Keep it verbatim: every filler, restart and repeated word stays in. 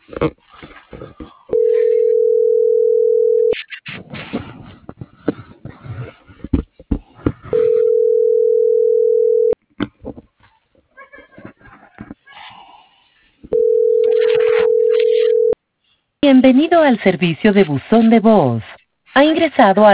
Bienvenido al servicio de buzón de voz. Ha ingresado a